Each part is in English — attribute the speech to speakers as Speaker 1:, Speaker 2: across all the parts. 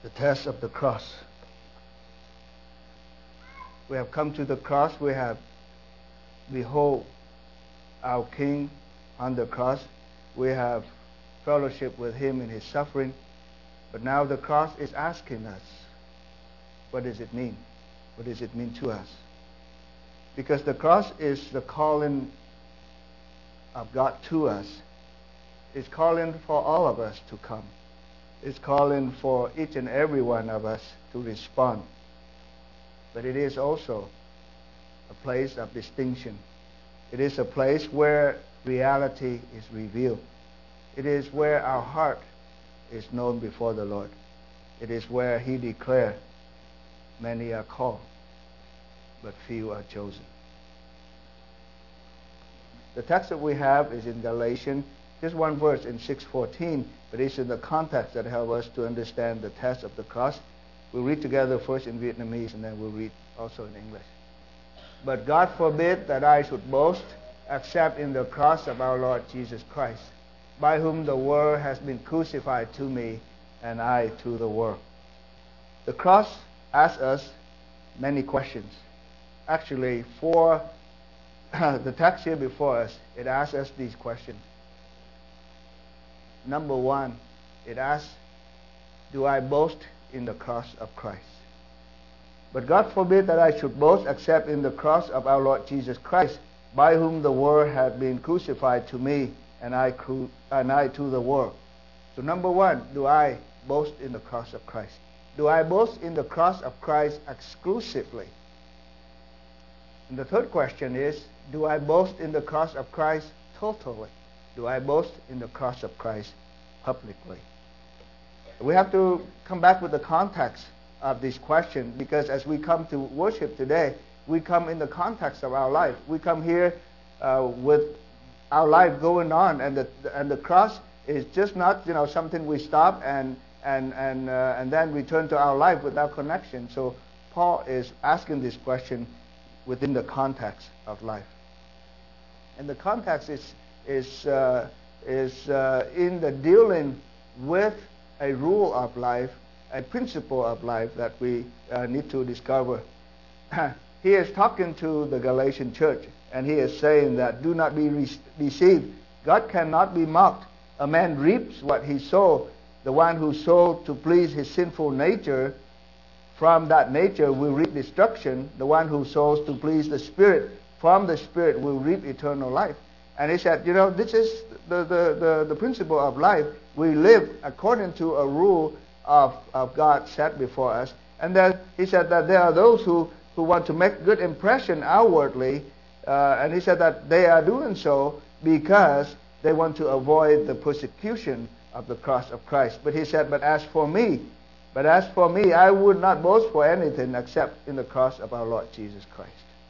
Speaker 1: the test of the cross. We have come to the cross. We have behold our King on the cross. We have fellowship with Him in His suffering. But now the cross is asking us, what does it mean? What does it mean to us? Because the cross is the calling of God to us. It's calling for all of us to come. It's calling for each and every one of us to respond. But it is also a place of distinction. It is a place where reality is revealed. It is where our heart is known before the Lord. It is where He declared, many are called, but few are chosen. The text that we have is in Galatians, just one verse in 6:14, but it's in the context that helps us to understand the test of the cross. We'll read together first in Vietnamese, and then we'll read also in English. But God forbid that I should boast except in the cross of our Lord Jesus Christ, by whom the world has been crucified to me, and I to the world. The cross asks us many questions. Actually, for the text here before us, it asks us these questions. Number one, it asks, do I boast in the cross of Christ? But God forbid that I should boast except in the cross of our Lord Jesus Christ, by whom the world had been crucified to me, and I to the world. So number one, do I boast in the cross of Christ? Do I boast in the cross of Christ exclusively? And the third question is, do I boast in the cross of Christ totally? Do I boast in the cross of Christ publicly? We have to come back with the context of this question, because as we come to worship today, we come in the context of our life. We come here with our life going on, and the cross is just not something we stop and then return to our life without connection. So Paul is asking this question within the context of life, and the context is in the dealing with a rule of life, a principle of life that we need to discover. He is talking to the Galatian church, and he is saying that do not be deceived. God cannot be mocked. A man reaps what he sows. The one who sowed to please his sinful nature, from that nature will reap destruction. The one who sows to please the Spirit, from the Spirit will reap eternal life. And he said, this is the principle of life. We live according to a rule of God set before us. And then he said that there are those who want to make good impression outwardly, and he said that they are doing so because they want to avoid the persecution of the cross of Christ. But he said, but as for me, I would not boast for anything except in the cross of our Lord Jesus Christ.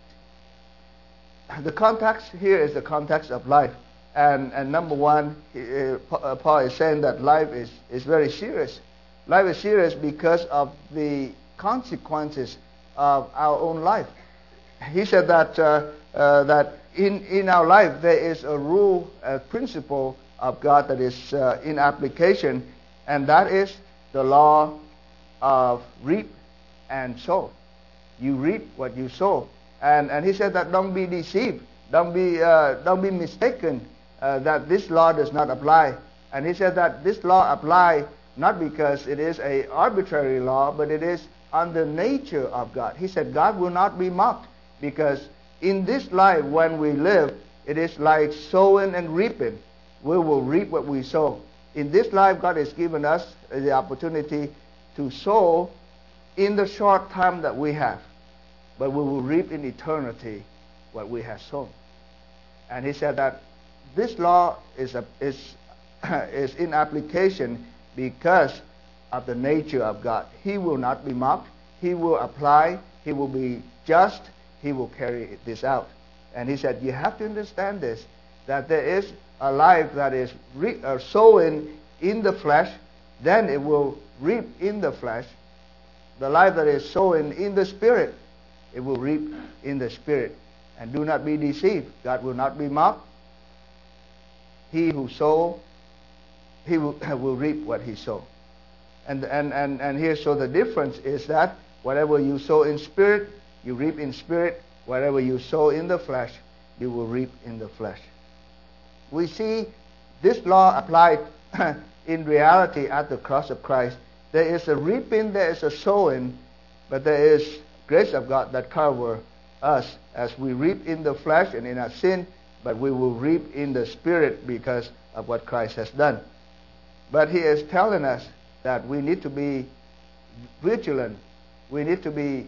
Speaker 1: The context here is the context of life. And number one, Paul is saying that life is very serious. Life is serious because of the consequences of our own life. He said that in our life there is a rule, a principle of God that is in application, and that is the law of reap and sow. You reap what you sow. And he said that don't be deceived, don't be mistaken that this law does not apply. And he said that this law applies not because it is an arbitrary law, but it is on the nature of God. He said God will not be mocked, because in this life when we live, it is like sowing and reaping. We will reap what we sow. In this life, God has given us the opportunity to sow in the short time that we have, but we will reap in eternity what we have sown. And he said that this law is in application because of the nature of God. He will not be mocked. He will apply. He will be just. He will carry this out. And he said, you have to understand this, that there is a life that is sowing in the flesh, then it will reap in the flesh. The life that is sowing in the Spirit, it will reap in the Spirit. And do not be deceived. God will not be mocked. He who sows, he will reap what he sows. And here, so the difference is that whatever you sow in spirit, you reap in spirit. Whatever you sow in the flesh, you will reap in the flesh. We see this law applied in reality at the cross of Christ. There is a reaping, there is a sowing, but there is grace of God that covers us as we reap in the flesh and in our sin, but we will reap in the spirit because of what Christ has done. But he is telling us that we need to be vigilant. We need to be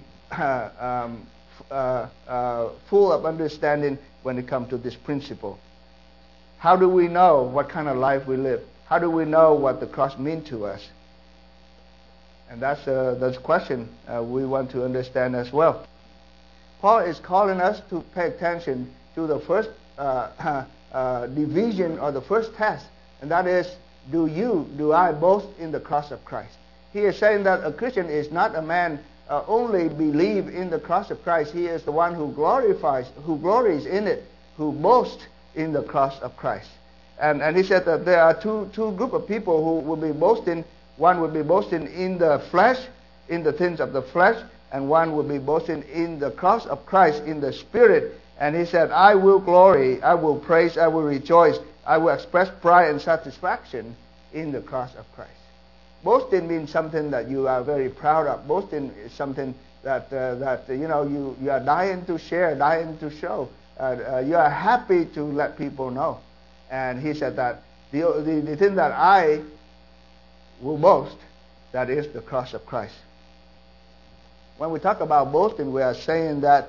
Speaker 1: full of understanding when it comes to this principle. How do we know what kind of life we live? How do we know what the cross means to us? And that's a question we want to understand as well. Paul is calling us to pay attention to the first division or the first test, and that is, do I boast in the cross of Christ? He is saying that a Christian is not a man only believe in the cross of Christ. He is the one who glories in it, who boasts in the cross of Christ. And he said that there are two group of people who will be boasting. One will be boasting in the flesh, in the things of the flesh, and one will be boasting in the cross of Christ, in the spirit. And he said, I will glory, I will praise, I will rejoice, I will express pride and satisfaction in the cross of Christ. Boasting means something that you are very proud of. Boasting is something that you are dying to share, dying to show. You are happy to let people know. And he said that the thing that I will boast, that is the cross of Christ. When we talk about boasting, we are saying that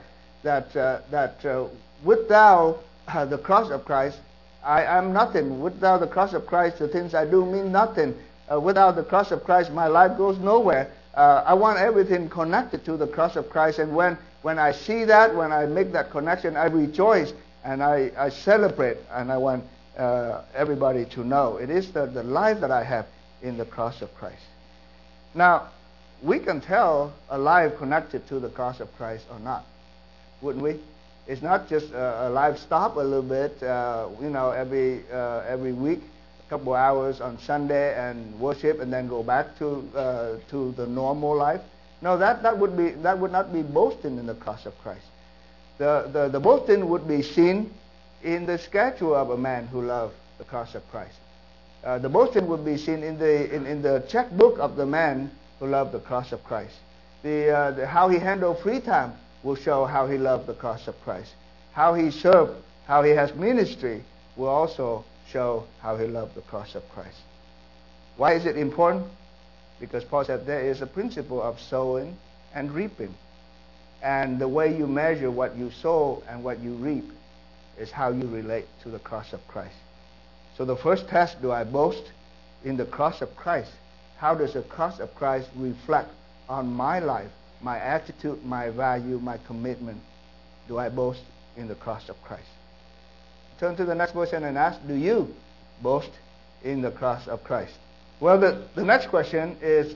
Speaker 1: without the cross of Christ, I am nothing. Without the cross of Christ, the things I do mean nothing. Without the cross of Christ, my life goes nowhere. I want everything connected to the cross of Christ. And when I see that, when I make that connection, I rejoice and I celebrate. And I want everybody to know it is the life that I have in the cross of Christ. Now, we can tell a life connected to the cross of Christ or not, wouldn't we? It's not just a life stop a little bit, every week, a couple hours on Sunday and worship, and then go back to the normal life. No, that would not be boasting in the cross of Christ. The boasting would be seen in the schedule of a man who loved the cross of Christ. The boasting would be seen in the checkbook of the man who loved the cross of Christ. How he handled free time will show how he loved the cross of Christ. How he served, how he has ministry will also show how he loved the cross of Christ. Why is it important? Because Paul said there is a principle of sowing and reaping. And the way you measure what you sow and what you reap is how you relate to the cross of Christ. So the first test, do I boast in the cross of Christ? How does the cross of Christ reflect on my life, my attitude, my value, my commitment? Do I boast in the cross of Christ? Turn to the next person and ask, do you boast in the cross of Christ? Well, the next question is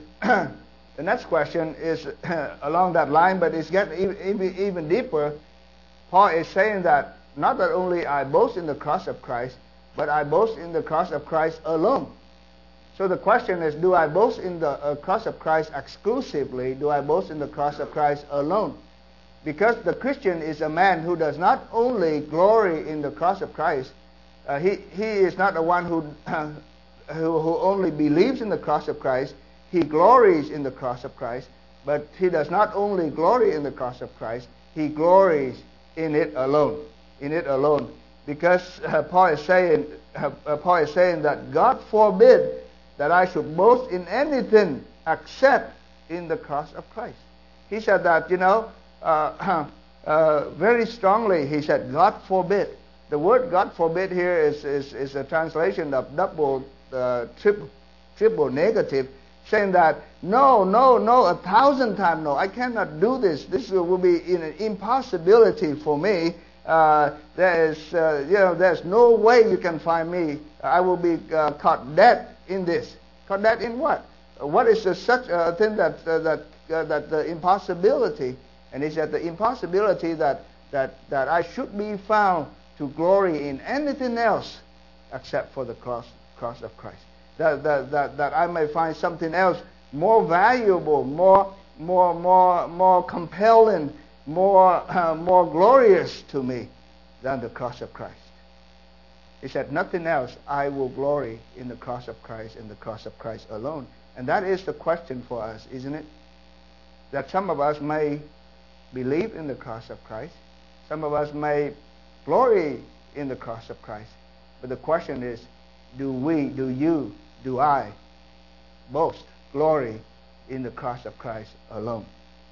Speaker 1: along that line, but it's getting even deeper. Paul is saying that not that only I boast in the cross of Christ, but I boast in the cross of Christ alone. So the question is, do I boast in the cross of Christ exclusively? Do I boast in the cross of Christ alone? Because the Christian is a man who does not only glory in the cross of Christ. He is not the one who only believes in the cross of Christ. He glories in the cross of Christ. But he does not only glory in the cross of Christ. He glories in it alone. In it alone. Because Paul is saying that God forbid that I should boast in anything except in the cross of Christ. He said that, very strongly. He said, God forbid. The word God forbid here is a translation of double, triple negative, saying that no, 1,000 times no. I cannot do this. This will be an impossibility for me. There's no way you can find me. I will be caught dead in this. Caught dead in what? What is such a thing that the impossibility? And he said the impossibility that I should be found to glory in anything else except for the cross of Christ. That I may find something else more valuable, more compelling, more glorious to me than the cross of Christ. He said, nothing else. I will glory in the cross of Christ and the cross of Christ alone. And that is the question for us, isn't it? That some of us may believe in the cross of Christ. Some of us may glory in the cross of Christ. But the question is, do we, do you, do I boast, glory in the cross of Christ alone?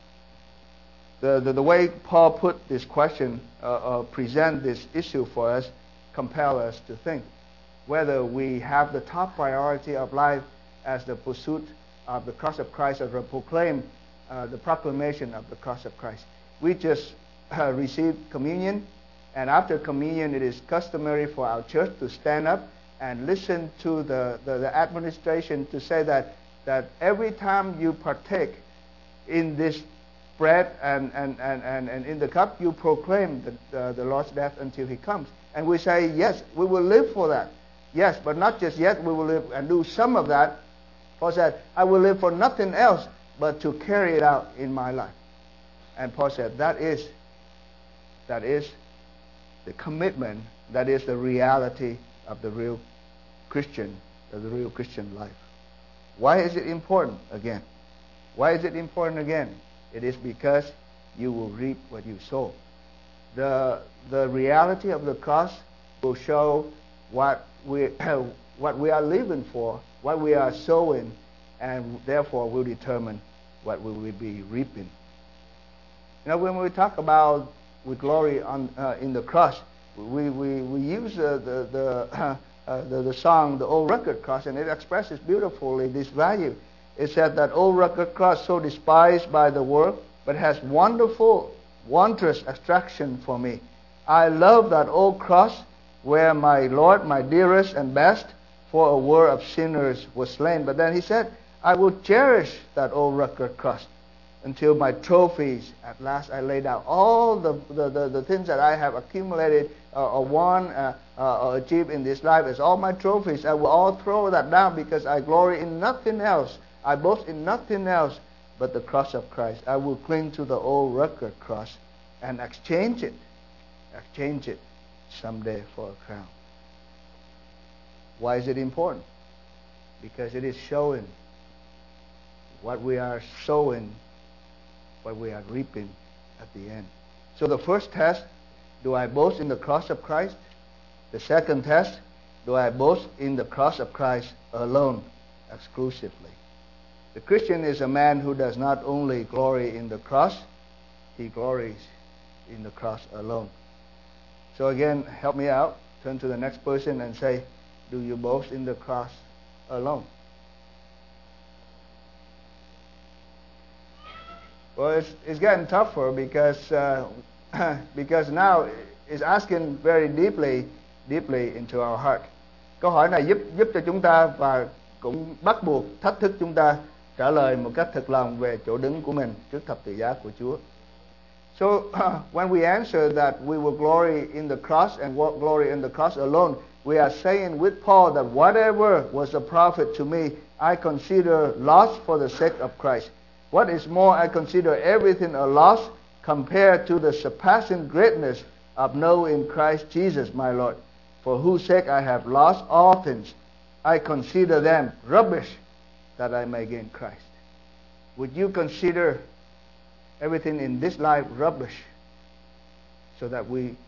Speaker 1: The way Paul put this question, present this issue for us, compel us to think whether we have the top priority of life as the pursuit of the cross of Christ, or to proclaim the proclamation of the cross of Christ. We just received communion, and after communion it is customary for our church to stand up and listen to the administration to say that every time you partake in this bread and in the cup, you proclaim the Lord's death until He comes. And we say, yes, we will live for that. Yes, but not just yet, we will live and do some of that. Paul said, I will live for nothing else but to carry it out in my life. And Paul said, that is the commitment, that is the reality of the real Christian, of the real Christian life. Why is it important again? Why is it important again? It is because you will reap what you sow. The reality of the cross will show what we are living for, what we are sowing, and therefore will determine what we will be reaping. You know, when we talk about we glory in the cross, we use the song, the old rugged cross, and it expresses beautifully this value. It said that old rugged cross, so despised by the world, but has wonderful, wondrous attraction for me. I love that old cross where my Lord, my dearest and best, for a world of sinners was slain. But then he said, I will cherish that old rugged cross until my trophies at last I laid out. All the things that I have accumulated or won or achieved in this life is all my trophies. I will all throw that down because I glory in nothing else. I boast in nothing else but the cross of Christ. I will cling to the old rugged cross and exchange it someday for a crown. Why is it important? Because it is showing what we are sowing, what we are reaping at the end. So the first test, do I boast in the cross of Christ? The second test, do I boast in the cross of Christ alone, exclusively? The Christian is a man who does not only glory in the cross, he glories in the cross alone. So again, help me out. Turn to the next person and say, do you boast in the cross alone? Well, it's getting tougher because now it's asking very deeply into our heart. Câu hỏi này giúp cho chúng ta và cũng bắt buộc thách thức chúng ta trả lời một cách thật lòng về chỗ đứng của mình trước thập tự giá của Chúa. So when we answer that we will glory in the cross and glory in the cross alone, we are saying with Paul that whatever was a profit to me, I consider loss for the sake of Christ. What is more, I consider everything a loss compared to the surpassing greatness of knowing Christ Jesus my Lord, for whose sake I have lost all things. I consider them rubbish that I may gain Christ. Would you consider everything in this life rubbish so that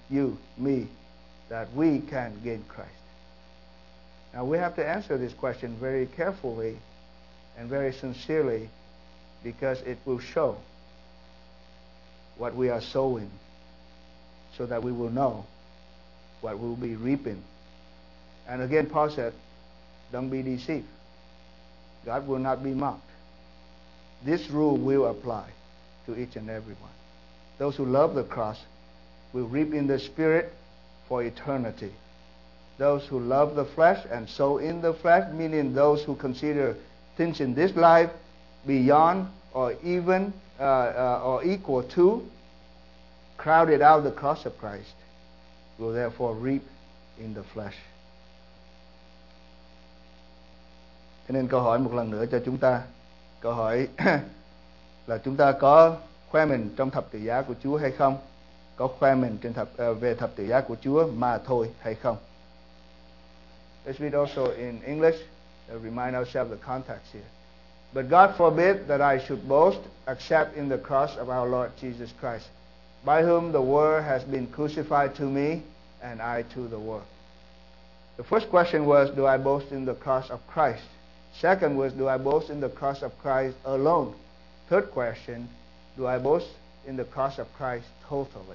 Speaker 1: that we can gain Christ? Now we have to answer this question very carefully and very sincerely, because it will show what we are sowing, so that we will know what we'll be reaping. And again, Paul said, don't be deceived. God will not be mocked. This rule will apply to each and every one. Those who love the cross will reap in the Spirit for eternity. Those who love the flesh and sow in the flesh, meaning those who consider things in this life beyond or even or equal to, crowded out the cross of Christ, will therefore reap in the flesh. Cho nên câu hỏi một lần nữa cho chúng ta, Câu hỏi là chúng ta có khoe mình trong thập tự giá của Chúa hay không? Có khoe mình về thập tự giá của Chúa mà thôi hay không? Let's read also in English to remind ourselves the context here. But God forbid that I should boast except in the cross of our Lord Jesus Christ, by whom the world has been crucified to me, and I to the world. The first question was, do I boast in the cross of Christ? Second was, do I boast in the cross of Christ alone? Third question, do I boast in the cross of Christ totally?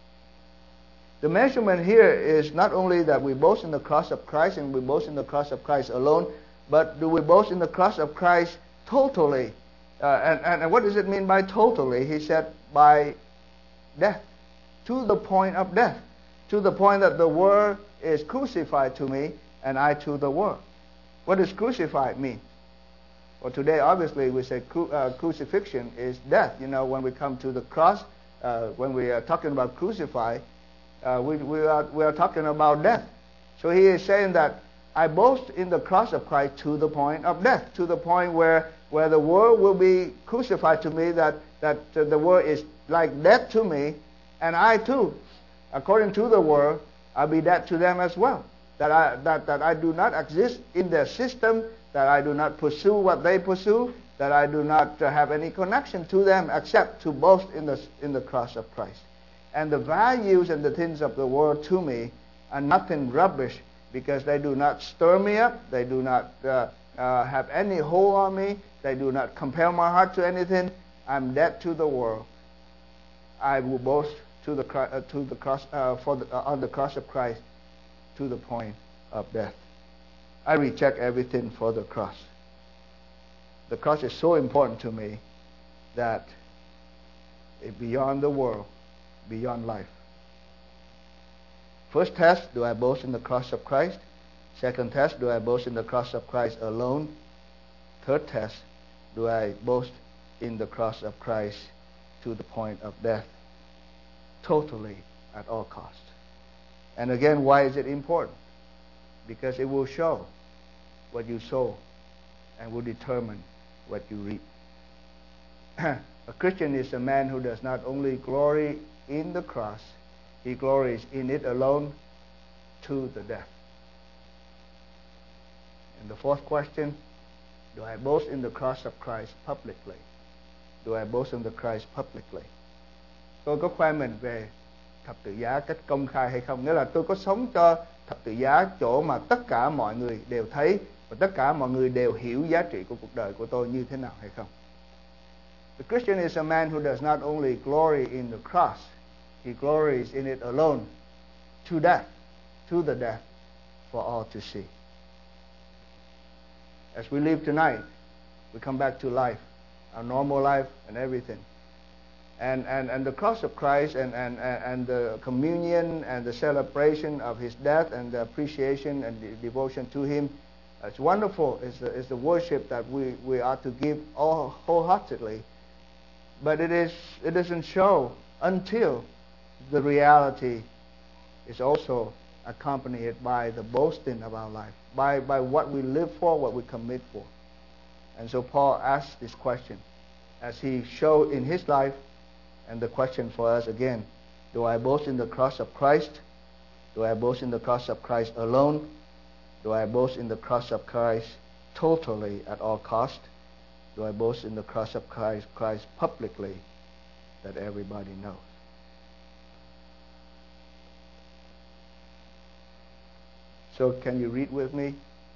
Speaker 1: The measurement here is not only that we boast in the cross of Christ and we boast in the cross of Christ alone, but do we boast in the cross of Christ totally? And what does it mean by totally? He said by death, to the point of death, to the point that the world is crucified to me and I to the world. What does crucified mean? Well, today obviously we say crucifixion is death. You know, when we come to the cross, when we are talking about crucified, we are talking about death. So he is saying that I boast in the cross of Christ to the point of death, to the point where the world will be crucified to me, that the world is like death to me, and I too, according to the world, I'll be dead to them as well. That I do not exist in their system, that I do not pursue what they pursue, that I do not have any connection to them except to boast in the cross of Christ. And the values and the things of the world to me are nothing rubbish, because they do not stir me up, they do not have any hold on me, they do not compel my heart to anything. I'm dead to the world. I will boast on the cross of Christ to the point of death. I reject everything for the cross. The cross is so important to me that it's beyond the world, beyond life. First test, do I boast in the cross of Christ? Second test, do I boast in the cross of Christ alone? Third test, do I boast in the cross of Christ to the point of death? Totally, at all cost. And again, why is it important? Because it will show what you sow and will determine what you reap. A Christian is a man who does not only glory in the cross, he glories in it alone to the death. And the fourth question, do I boast in the cross of Christ publicly? Do I boast in the Christ publicly? Tôi có khoe mình về thập tự giá cách công khai hay không? Nghĩa là tôi có sống cho thập tự giá chỗ mà tất cả mọi người đều thấy và tất cả mọi người đều hiểu giá trị của cuộc đời của tôi như thế nào hay không? The Christian is a man who does not only glory in the cross, he glories in it alone, to death, to the death, for all to see. As we leave tonight, we come back to life, our normal life and everything. And the cross of Christ and the communion and the celebration of His death and the appreciation and the devotion to Him, it's wonderful. It's the worship that we ought to give all wholeheartedly. But it doesn't show until the reality is also accompanied by the boasting of our life, by what we live for, what we commit for. And so Paul asks this question as he showed in his life. And the question for us again, do I boast in the cross of Christ? Do I boast in the cross of Christ alone? Do I boast in the cross of Christ totally at all cost? Do I boast in the cross of Christ publicly that everybody knows? So can you read with me?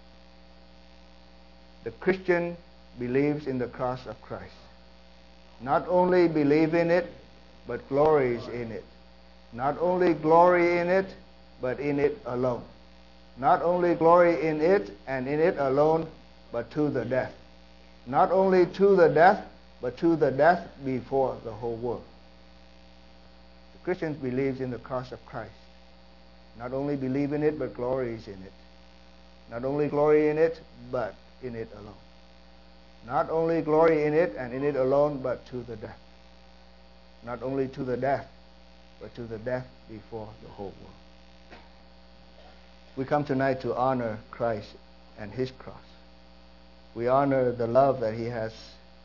Speaker 1: The Christian believes in the cross of Christ. Not only believe in it, but glories in it. Not only glory in it, but in it alone. Not only glory in it and in it alone, but to the death. Not only to the death, but to the death before the whole world. The Christian believes in the cross of Christ. Not only believe in it, but glories in it. Not only glory in it, but in it alone. Not only glory in it and in it alone, but to the death. Not only to the death, but to the death before the whole world. We come tonight to honor Christ and His cross. We honor the love that He has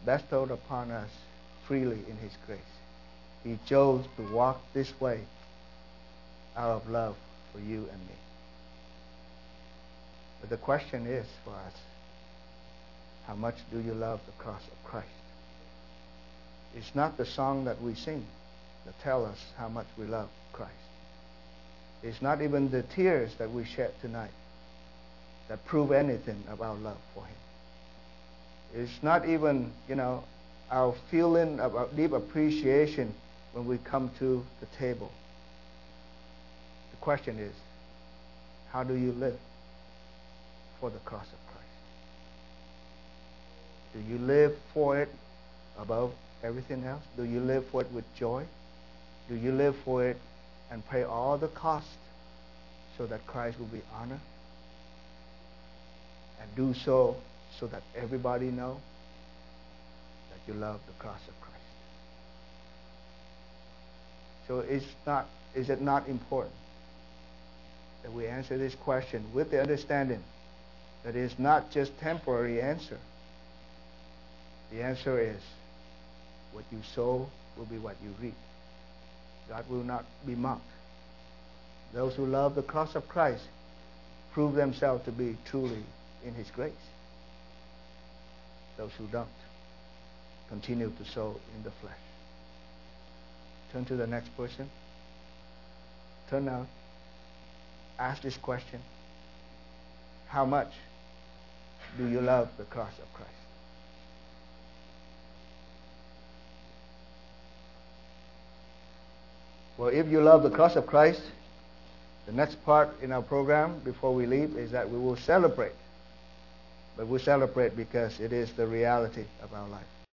Speaker 1: bestowed upon us freely in His grace. He chose to walk this way out of love for you and me. But the question is for us, how much do you love the cross of Christ? It's not the song that we sing that tell us how much we love Christ. It's not even the tears that we shed tonight that prove anything of our love for Him. It's not even, our feeling of our deep appreciation when we come to the table. The question is, how do you live for the cross of Christ? Do you live for it above everything else? Do you live for it with joy? Do you live for it and pay all the cost so that Christ will be honored? And do so that everybody know that you love the cross of Christ. So is it not important that we answer this question with the understanding that it is not just temporary answer? The answer is, what you sow will be what you reap. God will not be mocked. Those who love the cross of Christ prove themselves to be truly in His grace. Those who don't continue to sow in the flesh. Turn to the next person. Turn now. Ask this question. How much do you love the cross of Christ? Well, if you love the cross of Christ, the next part in our program before we leave is that we will celebrate. But we'll celebrate because it is the reality of our life.